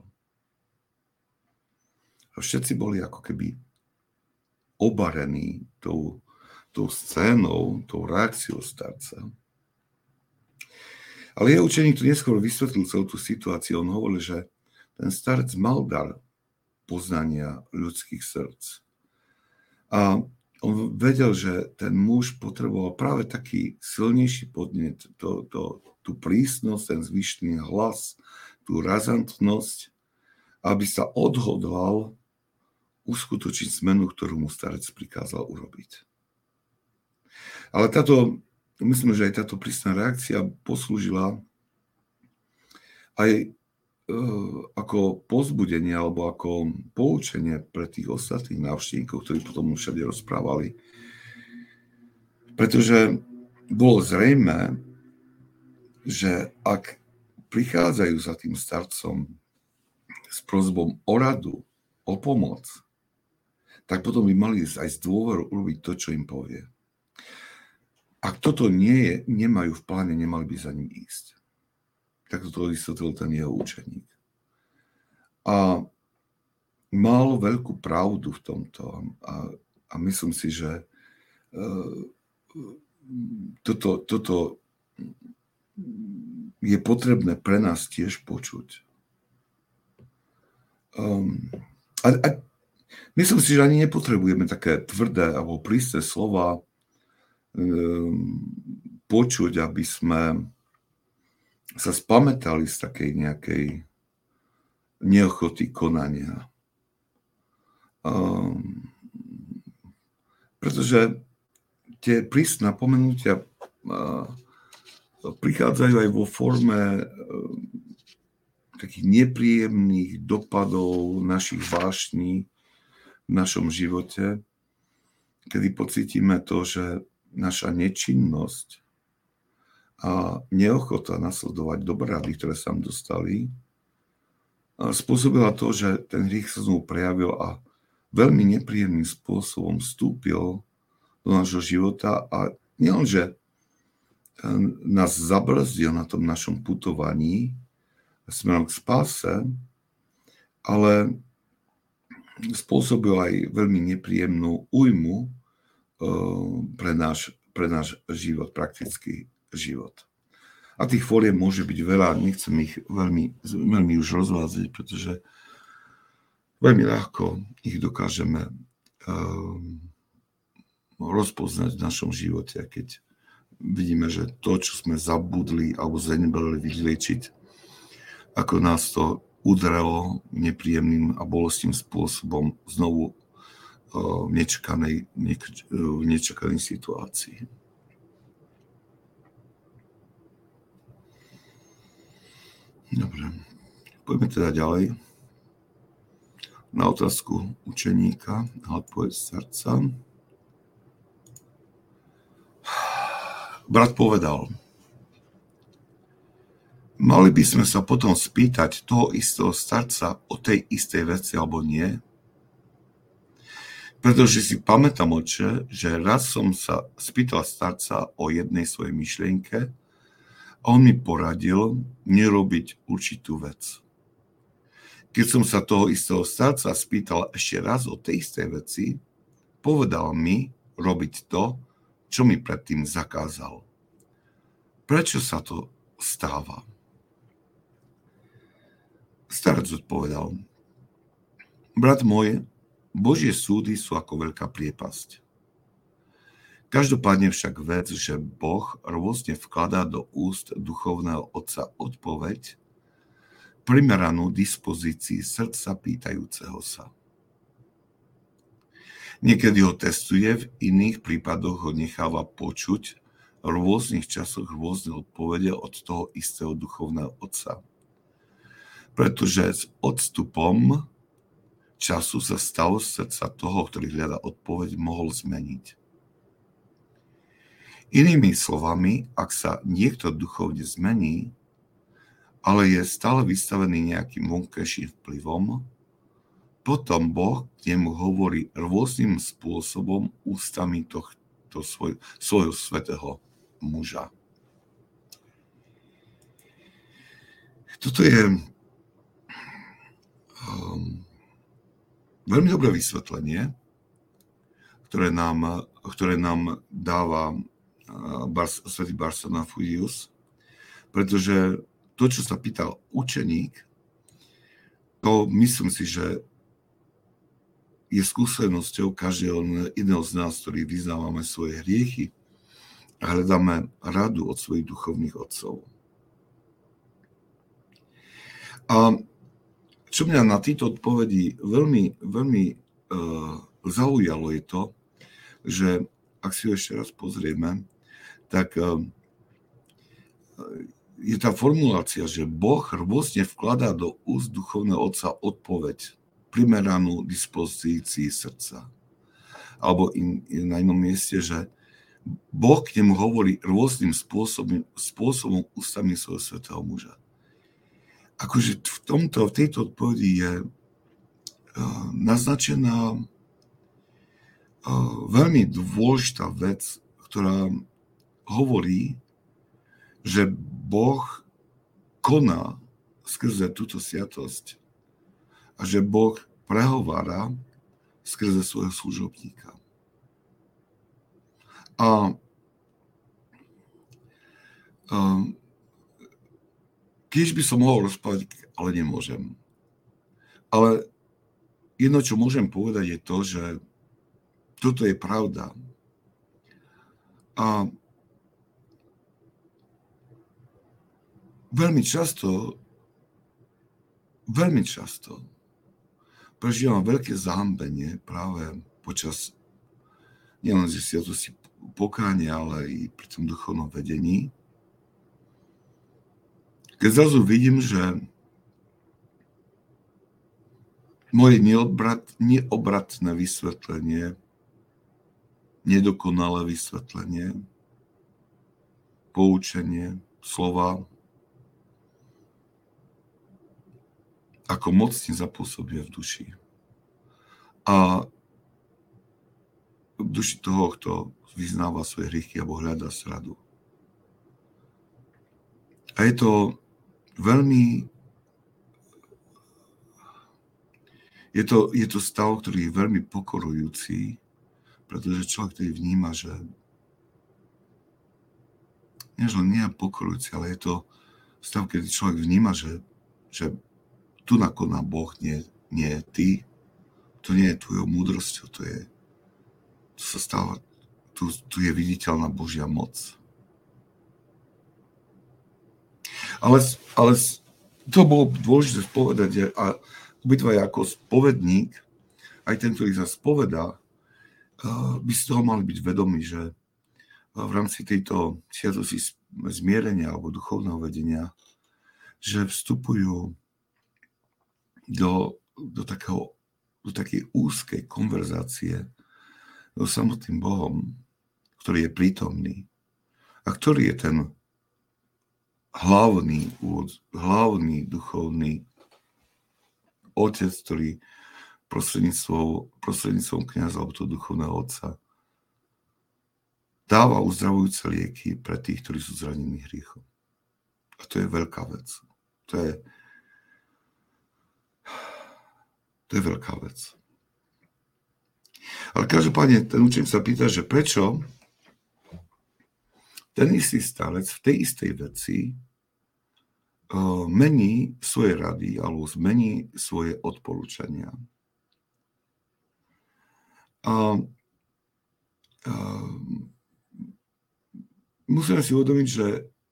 A všetci boli ako keby obarení tou, tou scénou, tou reakciou starca. Ale jeho učeník tu neskôr vysvetlil celú tú situáciu. On hovoril, že ten starec mal dar poznania ľudských srdc. A on vedel, že ten muž potreboval práve taký silnejší podnet, to, to, tú prísnosť, ten zvyšný hlas, tú razantnosť, aby sa odhodlal uskutočniť zmenu, ktorú mu starec prikázal urobiť. Ale táto myslím, že aj táto prísna reakcia poslúžila aj e, ako povzbudenie alebo ako poučenie pre tých ostatných návštevníkov, ktorí potom všade rozprávali. Pretože bolo zrejmé, že ak prichádzajú za tým starcom s prosbou o radu, o pomoc, tak potom by mali aj z dôveru urobiť to, čo im povie. Ak toto nie je, nemajú v pláne, nemali by za ním ísť. Tak toto vysvetlil ten jeho učeník. A mal veľkú pravdu v tomto. A, a myslím si, že toto, toto je potrebné pre nás tiež počuť. Um, a, a myslím si, že ani nepotrebujeme také tvrdé alebo prísne slova um, počuť, aby sme sa spamätali z takej nejakej neochoty konania. Um, pretože tie prísne napomenutia uh, prichádzajú aj vo forme uh, takých nepríjemných dopadov našich vášní v našom živote, kedy pocítime to, že naša nečinnosť a neochota nasledovať dobré rady, ktoré sa nám dostali, spôsobila to, že ten hriech sa znovu prejavil a veľmi nepríjemným spôsobom vstúpil do nášho života a nielenže nás zabrzdil na tom našom putovaní smerom k spáse, ale spôsobil aj veľmi nepríjemnú újmu pre náš, pre náš život, praktický život. A tých fóriem môže byť veľa, nechcem ich veľmi, veľmi už rozvádzať, pretože veľmi ľahko ich dokážeme um, rozpoznať v našom živote, keď vidíme, že to, čo sme zabudli alebo zanedbali vyliečiť, ako nás to udrelo nepríjemným a bolestným spôsobom znovu uh, v nečakanej, niek- v nečakanej situácii. Dobre, poďme teda ďalej na otázku učeníka a odpoveď starca. Brat povedal, mali by sme sa potom spýtať toho istého starca o tej istej veci alebo nie? Pretože si pamätám, oče, že raz som sa spýtal starca o jednej svojej myšlienke a on mi poradil nerobiť určitú vec. Keď som sa toho istého starca spýtal ešte raz o tej istej veci, povedal mi robiť to, čo mi predtým zakázal. Prečo sa to stáva? Starec odpovedal, brat môj, Božie súdy sú ako veľká priepasť. Každopádne však vec, že Boh rôzne vkladá do úst duchovného otca odpoveď, primeranú dispozícii srdca pýtajúceho sa. Niekedy ho testuje, v iných prípadoch ho necháva počuť v rôznych časoch rôzne odpovede od toho istého duchovného otca. Pretože s odstupom času sa stalo srdca toho, ktorý hľadá odpoveď, mohol zmeniť. Inými slovami, ak sa niekto duchovne zmení, ale je stále vystavený nejakým vonkajším vplyvom, potom Boh k nemu hovorí rôznym spôsobom ústami tohto svoj, svojho svätého muža. Toto je um, veľmi dobré vysvetlenie, ktoré nám, ktoré nám dáva Bars, svätý Barsanaphius, pretože to, čo sa pýtal učeník, to myslím si, že je skúsenosťou každého jedného z nás, ktorí vyznávame svoje hriechy a hľadáme radu od svojich duchovných otcov. A čo mňa na týto odpovedi veľmi, veľmi uh, zaujalo je to, že ak si ho ešte raz pozrieme, tak uh, je tá formulácia, že Boh rôzne vkladá do úst duchovného otca odpoveď, primeranú dispozícii srdca. Alebo in, in, na inom mieste, že Boh k nemu hovorí rôznym spôsobom, spôsobom ústami svojho svätého muža. Akože v, tomto, v tejto odpovedi je uh, naznačená uh, veľmi dôležitá vec, ktorá hovorí, že Boh koná skrze túto sviatosť a že Boh prehovára skrze svojho služobníka. A Um, keď by som mohol rozprávať, ale nemôžem. Ale jedno, čo môžem povedať, je to, že toto je pravda. A veľmi často, veľmi často prežívam veľké zahambenie práve počas nielen z sviatosti pokánia, ale i pri tom duchovnom vedení. Keď zrazu vidím, že moje neobrat, neobratné vysvetlenie, nedokonalé vysvetlenie, poučenie, slova, ako mocne zapôsobia v duši. A v duši toho, kto vyznáva svoje hriechy alebo hľadá sradu. A je to veľmi je to, je to stav, ktorý je veľmi pokorujúci, pretože človek ktorý vníma, že nie, že nie je pokorujúci, ale je to stav, kedy človek vníma, že, že tu nakoná Boh, nie, nie ty, to nie je tvojou múdrosťou, to je to sa stáva, tu, tu je viditeľná Božia moc. Ale, ale to bolo dôležité povedať, a obidvaja ako spovedník, aj ten, ktorý sa spovedá, by z toho mali byť vedomí, že v rámci tejto sviatosti zmierenia alebo duchovného vedenia, že vstupujú do, do, takého, do takej úzkej konverzácie so samotným Bohom, ktorý je prítomný a ktorý je ten hlavný, hlavný duchovný otec, ktorý prostredníctvom, prostredníctvom kňaza alebo toho duchovného otca dáva uzdravujúce lieky pre tých, ktorí sú zranení hriechom. A to je veľká vec. To je, to je veľká vec. Ale každopádne ten učeník sa pýta, že prečo ten istý starec v tej istej veci uh, mení svoje rady alebo zmení svoje odporúčania. A uh, musíme si uvedomiť, že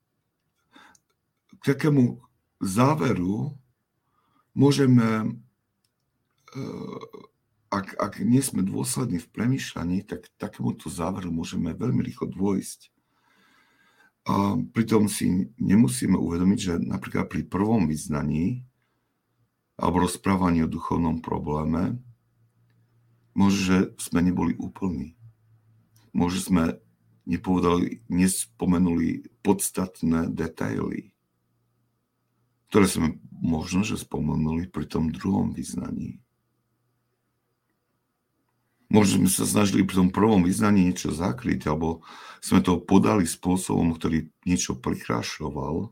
k takému záveru môžeme uh, Ak, ak nie sme dôslední v premýšľaní, tak takémuto záveru môžeme veľmi rýchlo dôjsť. A pritom si nemusíme uvedomiť, že napríklad pri prvom vyznaní alebo rozprávaní o duchovnom probléme môže, že sme neboli úplní. Môže sme nepovedali, nespomenuli podstatné detaily, ktoré sme možno, že spomenuli pri tom druhom vyznaní. Možno sme sa snažili pri tom prvom vyznaní niečo zakryť, alebo sme to podali spôsobom, ktorý niečo prikrášľoval.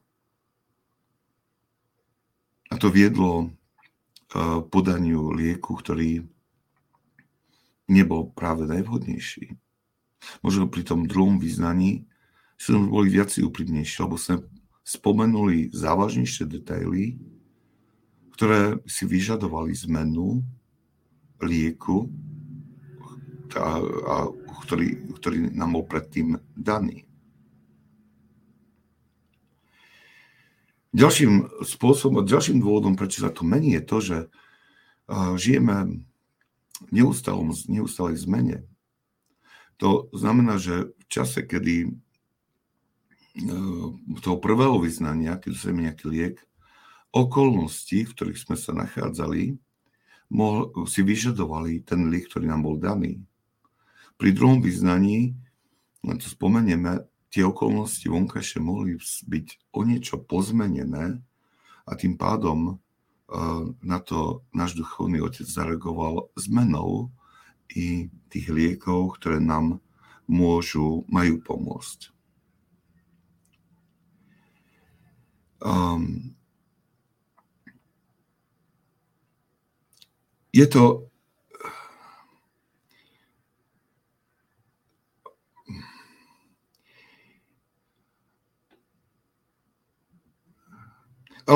A to viedlo k podaniu lieku, ktorý nebol práve najvhodnejší. Možno pri tom druhom vyznaní sme boli viac úprimnejší, lebo sme spomenuli závažnejšie detaily, ktoré si vyžadovali zmenu lieku, A, a ktorý, ktorý nám bol predtým daný. Ďalším spôsobom, ďalším dôvodom, prečo sa to mení, je to, že žijeme v neustálom, neustálej zmene. To znamená, že v čase, kedy toho prvého vyznania, keď sa nejaký liek, okolnosti, v ktorých sme sa nachádzali, mohol, si vyžadovali ten liek, ktorý nám bol daný. Pri druhom vyznaní, len to spomenieme, tie okolnosti vonkajšie mohli byť o niečo pozmenené a tým pádom na to náš duchovný otec zareagoval zmenou i tých liekov, ktoré nám môžu, majú pomôcť. Um, je to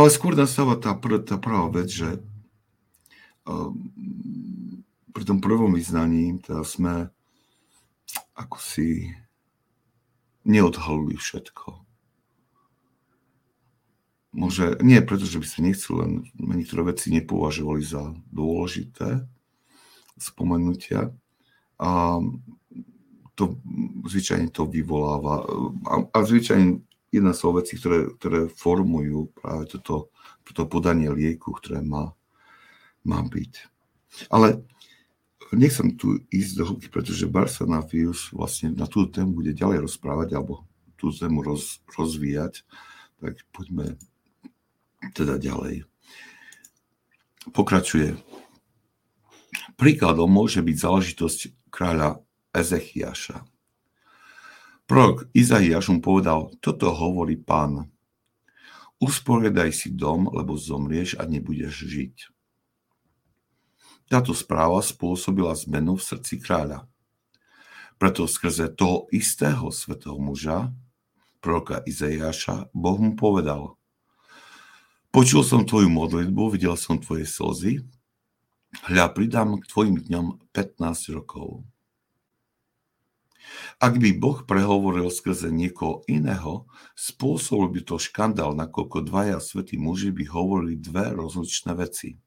Ale skôr nastáva tá, pr- tá prvá vec, že uh, pri tom prvom vyznaní teda sme ako si neodhalili všetko. Môže, nie preto, že by sme nechceli, len niektoré veci nepovažovali za dôležité spomenutia. A to zvyčajne to vyvoláva. A, a zvyčajne jedna z vecí, ktoré, ktoré formujú práve toto, toto podanie lieku, ktoré má, má byť. Ale nechcem tu ísť do hĺbky, pretože Barsanaphius vlastne na túto tému bude ďalej rozprávať, alebo túto tému roz, rozvíjať. Tak poďme teda ďalej. Pokračuje. Príkladom môže byť záležitosť kráľa Ezechiaša. Prorok Izaiáš mu povedal, toto hovorí Pán. Usporiadaj si dom, lebo zomrieš a nebudeš žiť. Táto správa spôsobila zmenu v srdci kráľa. Preto skrze toho istého svätého muža, proroka Izaiáša, Boh mu povedal, počul som tvoju modlitbu, videl som tvoje slzy, hľa, pridám k tvojim dňom pätnásť rokov. Ak by Boh prehovoril skrze niekoho iného, spôsobil by to škandál, nakoľko dvaja svätí muži by hovorili dve rozličné veci.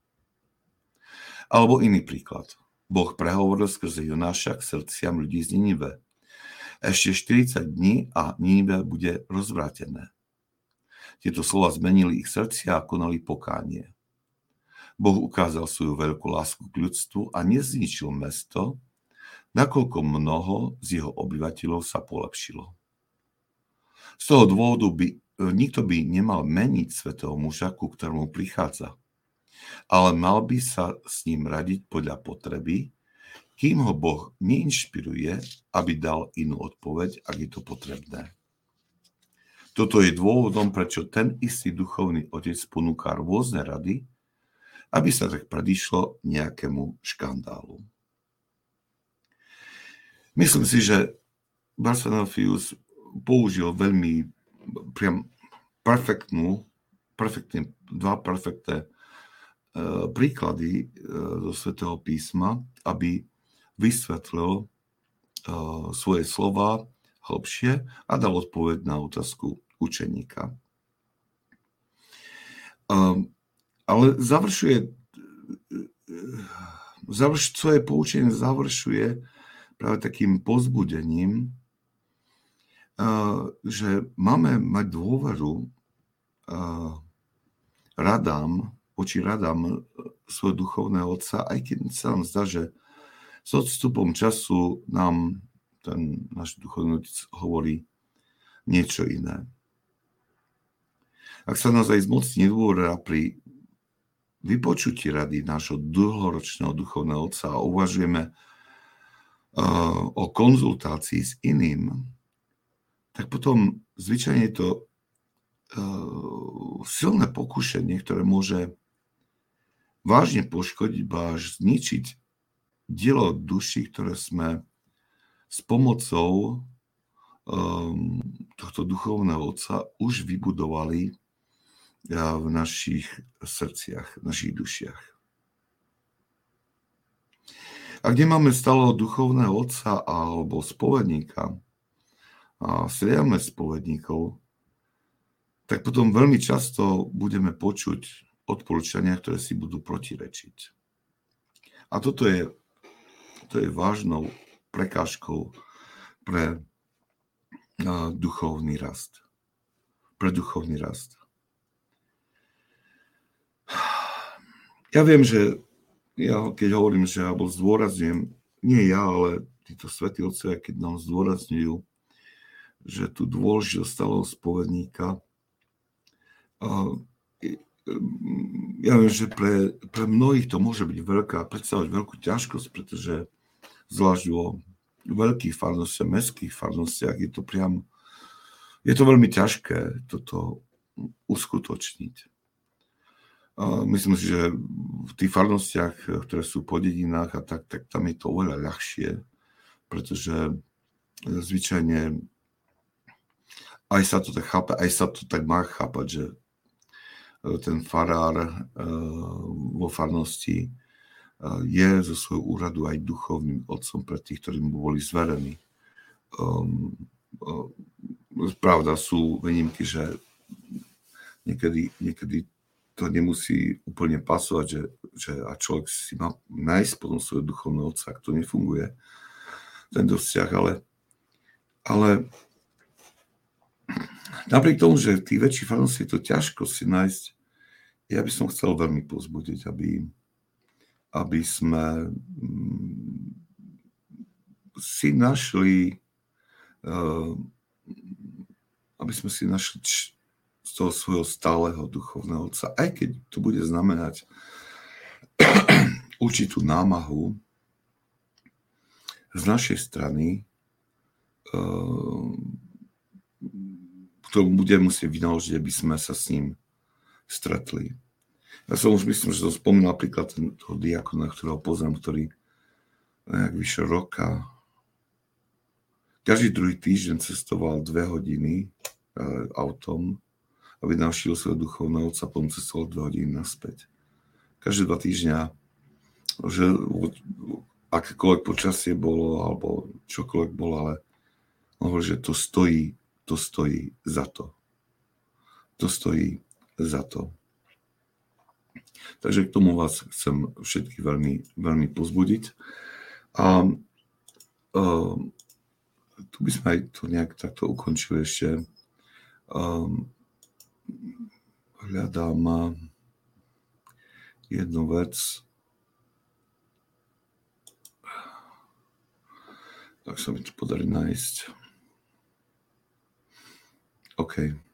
Alebo iný príklad. Boh prehovoril skrze Jonáša k srdciam ľudí z Ninive. Ešte štyridsať dní a Ninive bude rozvrátené. Tieto slova zmenili ich srdcia a konali pokánie. Boh ukázal svoju veľkú lásku k ľudstvu a nezničil mesto, nakoľko mnoho z jeho obyvateľov sa polepšilo. Z toho dôvodu by nikto by nemal meniť svätého muža, ku ktorému prichádza, ale mal by sa s ním radiť podľa potreby, kým ho Boh neinšpiruje, aby dal inú odpoveď, ak je to potrebné. Toto je dôvodom, prečo ten istý duchovný otec ponúka rôzne rady, aby sa tak predišlo nejakému škandálu. Myslím si, že Barsanaphius použil veľmi priam perfektnú, perfektne, dva perfektné uh, príklady uh, zo Svätého písma, aby vysvetlil uh, svoje slova hlbšie a dal odpoveď na otázku učeníka. Um, ale završuje, završ, svoje poučenie završuje práve takým povzbudením, uh, že máme mať dôveru uh, radám, voči radám svojho duchovného otca, aj keď sa nám zdá, že s odstupom času nám ten náš duchovný otec hovorí niečo iné. Ak sa nás aj zmocní dôvera pri vypočutí rady nášho dlhoročného duchovného otca a uvažujeme uh, o konzultácii s iným, tak potom zvyčajne je to uh, silné pokušenie, ktoré môže vážne poškodiť, ba až zničiť dielo duši, ktoré sme s pomocou um, tohto duchovného otca už vybudovali v našich srdciach, v našich dušiach. Ak nemáme stáleho duchovného otca alebo spovedníka a striedame spovedníkov, tak potom veľmi často budeme počuť odporúčania, ktoré si budú protirečiť. A toto je, to je vážnou prekážkou pre uh, duchovný rast. Pre duchovný rast. Ja viem, že ja keď hovorím, že alebo zdôrazňujem, nie ja, ale títo svätí otcovia, keď nám zdôrazňujú, že tu dôležitosť stáleho spovedníka, ja viem, že pre, pre mnohých to môže byť veľká, predstavovať veľkú ťažkosť, pretože zvlášť vo veľkých farnostiach, mestských farnostiach je to priam, je to veľmi ťažké toto uskutočniť. Myslím si, že v tých farnostiach, ktoré sú po dedinách a tak, tak tam je to oveľa ľahšie, pretože zvyčajne aj sa to tak chápe, aj sa to tak má chápať, že ten farár vo farnosti je zo svojho úradu aj duchovným otcom pre tých, ktorí mu boli zverení. Um, um, pravda, sú výnimky, že niekedy, niekedy to nemusí úplne pasovať, že, že a človek si má nájsť potom svojho duchovného otca, ak to nefunguje, tento vzťah, ale, ale napriek tomu, že v tých väčších farnosti je to ťažko si nájsť, ja by som chcel veľmi povzbudiť, aby aby sme si našli, aby sme si našli z toho svojho stáleho duchovného otca, aj keď to bude znamenať určitú námahu z našej strany, ktorú budeme musieť vynaložiť, aby sme sa s ním stretli. Ja som už myslím, že som spomínal napríklad toho diakona, ktorého poznám, ktorý nejak vyše roka každý druhý týždeň cestoval dve hodiny autom, aby navštívil svojho duchovného otca, potom cestoval dve hodiny naspäť. Každé dva týždňa, že akékoľvek počasie bolo, alebo čokoľvek bolo, ale on hovorí, že to stojí, to stojí za to. To stojí za to. Takže k tomu vás chcem všetky veľmi, veľmi pozbudiť. A, a tu by sme aj to nejak takto ukončili ešte. A, hľadám jednu vec. Tak sa mi to podarí nájsť. OK.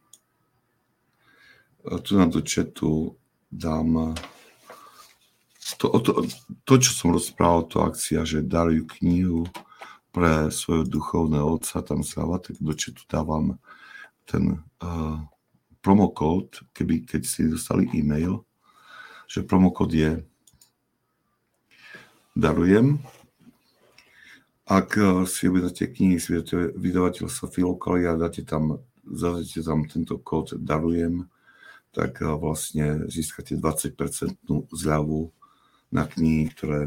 A tu na do chatu dám to, to, to, čo som rozprával, to akcia, že darujú knihu pre svojho duchovného otca, tam sáva, tak do chatu dávam ten uh, promokód, keby, keď si dostali e-mail, že promokód je darujem. Ak si objednáte knihy z vydavateľstva Filokalia a dáte tam, zadáte tam tento kód darujem, tak vlastne získate dvadsať percent zľavu na knihy, ktoré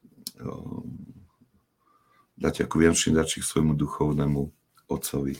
dáte ako vianočný darček svojmu duchovnému otcovi.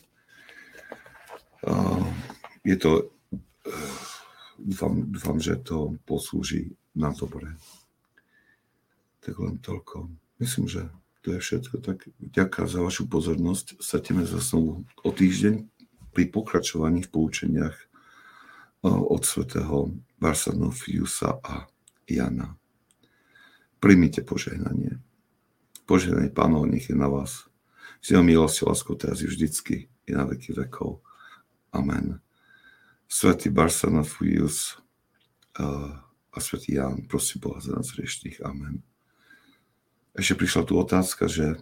Je to, dúfam, dúfam, že to poslúži na dobre. Tak len toľko. Myslím, že to je všetko. Tak ďakujem za vašu pozornosť. Stretneme sa znovu o týždeň pri pokračovaní v poučeniach od svätého Barsanophiusa a Jana. Príjmite požehnanie. Požehnanie Pánov nech je na vás. S jeho milosťou, láskou teraz i vždycky i na veky vekov. Amen. Svätý Barsanophius a svätý Ján, prosím Boha za nás hriešných. Amen. Ešte prišla tu otázka, že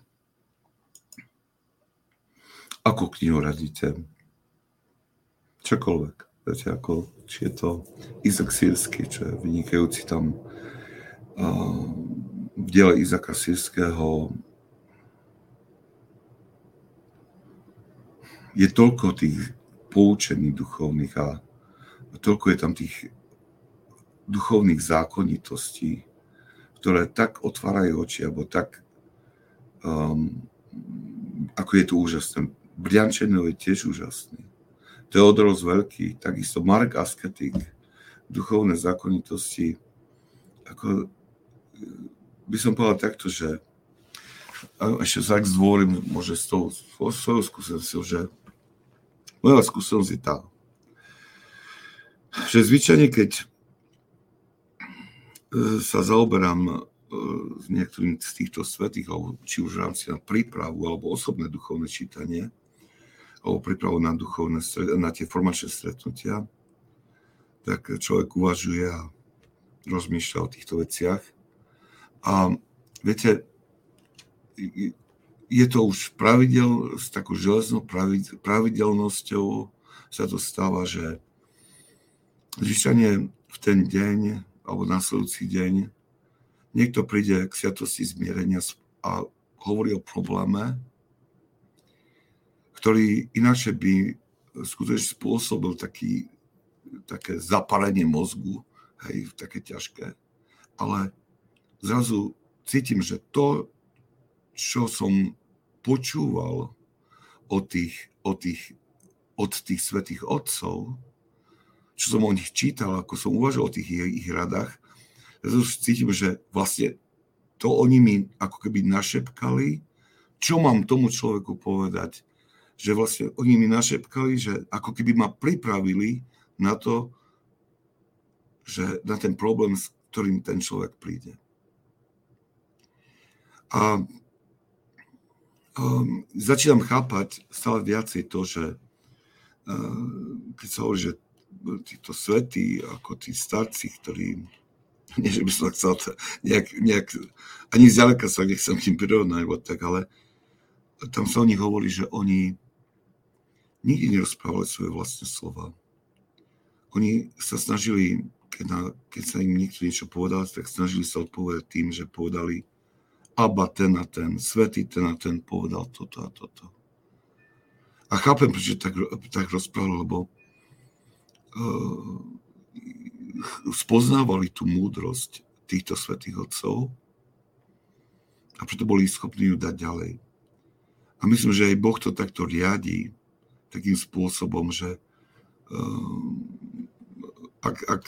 ako knihu radíte? Čokoľvek. Viete, ako, či je to Izak Sírsky, čo je vynikajúci tam uh, v diele Izaka Sírského. Je toľko tých poučení duchovných a toľko je tam tých duchovných zákonitostí, ktoré tak otvárajú oči, alebo tak, um, ako je to úžasné. Briančenov je tiež úžasný. Teodoros Veľký, takisto Mark Asketik, duchovné zákonitosti. Ako, by som povedal takto, že ešte tak zdôrim, môže s tou svojou skúsenosťou, že moja skúsenosť je tá, že zvyčajne, keď sa zaoberám s niektorým z týchto svätých, či už v rámci na prípravu, alebo osobné duchovné čítanie, alebo prípravu na duchovné, na tie formačné stretnutia, tak človek uvažuje a rozmýšľa o týchto veciach. A viete, je to už pravidel, s takou železnou pravidelnosťou sa to stáva, že zvyčajne v ten deň, alebo nasledujúci deň, niekto príde k sviatosti zmierenia a hovorí o probléme, ktorý ináč by skutočne spôsobil taký také zapálenie mozgu, hej, také ťažké. Ale zrazu cítim, že to, čo som počúval od tých, od tých, od tých svätých otcov, čo som o nich čítal, ako som uvažoval o tých ich, ich radách, zrazu cítim, že vlastne to oni mi ako keby našepkali, čo mám tomu človeku povedať, že vlastne oni mi našepkali, že ako keby ma pripravili na to, že na ten problém, s ktorým ten človek príde. A um, začínam chápať stále viacej to, že uh, keď sa hovorí, že títo svätí, ako tí starci, ktorí, nie že by som chcel nejak, nejak ani zďaleka sa nechcem tým prirovnať, tak, ale tam sa o nich hovorí, že oni nikdy nerozprávali svoje vlastné slova. Oni sa snažili, keď, na, keď sa im niekto niečo povedal, tak snažili sa odpovedať tým, že povedali Abba ten a ten, svätý ten a ten povedal toto a toto. A chápem, prečo tak, tak rozprával, lebo uh, spoznávali tú múdrosť týchto svätých otcov a preto boli schopní ju dať ďalej. A myslím, že aj Boh to takto riadí, takým spôsobom, že uh, ak, ak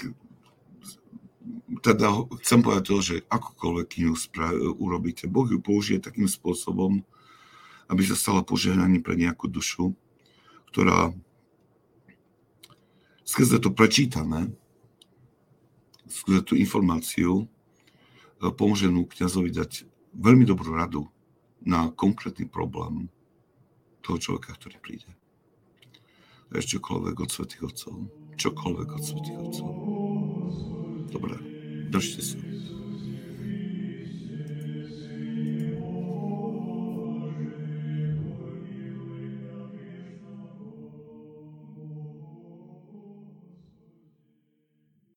teda chcem povedať to, že akokoľvek knihu urobíte, Boh ju použije takým spôsobom, aby sa stala požehnaním pre nejakú dušu, ktorá skrze to prečítané, skrze tú informáciu, pomôže mu kňazovi dať veľmi dobrú radu na konkrétny problém toho človeka, ktorý príde. Ešte čokoľvek od svätých otcov. Čokoľvek od svätých otcov. Dobre, držte sa.